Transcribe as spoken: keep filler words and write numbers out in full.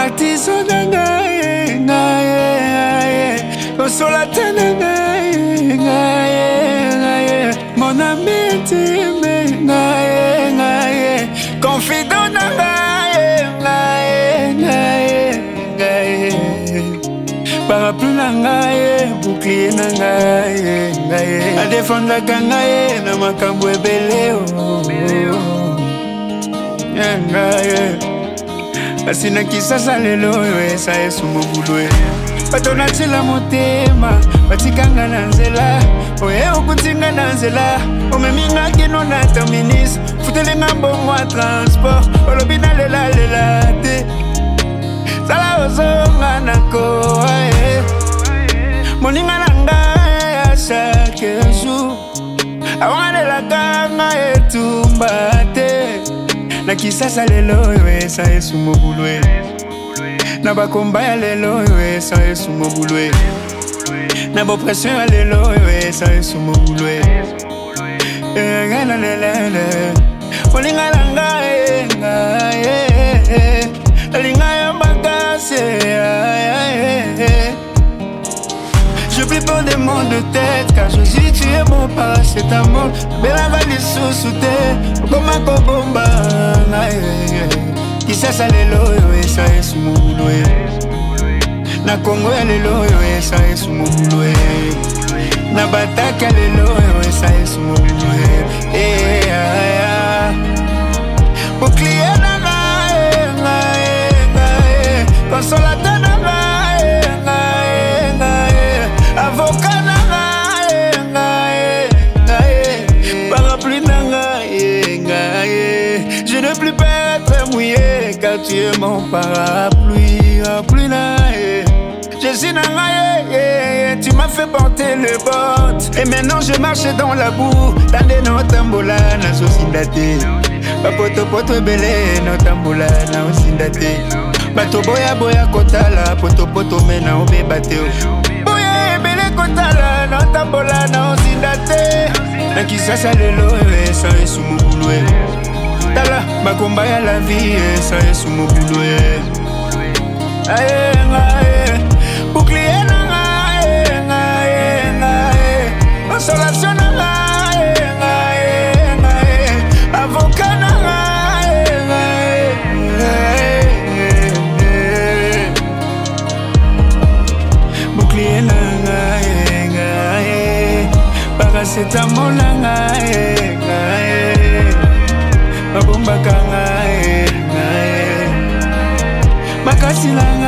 Baptizo na ngai ngai Consolate na ngai ngai Mon ami intime ngai ngai Confident na ngai ngai ngai Parapluie na ngai bouclier na ngai ngai A défendre ka ngai na makambo ebele ngai Asina kisasa lelo esa Yesu mobulwe Patona tila motema Batikanga na nzela Oye okutinga na nzela Omeminga kino na terminis Futele ngambo mwa transport Olobina lela lela te Sala ozonga nako Moninga nanga ya chaque jour Awanga la kanga etumba te Na kisasa lelo esa Yesu mobulwe Na bakomba ya lelo esa Yesu mobulwe Na bopression ya lelo esa Yesu mobulwe Ngana lelele Olinga langa enga Olinga ya makase Je plus peur des maux de tête Car Jésus tu es mon paracétamol Bela vali sous terre Comme un kobomba Kisasa lelo esa Yesu mobulwe Na Congo ya lelo esa Yesu mobulwe Na Bataka lelo esa Yesu mobulwe Eh ah Bouclier na ngai ngai ngai Consolate na ngai ngai ngai Avocat na ngai ngai ngai Parapluie na ngai ngai Je ne plus pas être mouillé car tu es mon parapluie Parapluie na Jésus na ngai Tu m'as fait porter le bottes Et maintenant je marche dans la boue Tande no tambola na sosindate Bapoto poto ebele no tambola na osindate Bato boya boya kotala Poto poto mena obebate Boya ebele kotala no tambola na osindate Na kisasa lelo esa Yesu mobulwe Tala bakomba ya la vie esa Yesu mobulwe Aye aye Bouclier na ngai ngai ngai Consolation na ngai ngai ngai Avocat na ngai ngai Bouclier na ngai ngai Paracétamol na ngai ngai Babomba ka ngai ngai Makasi na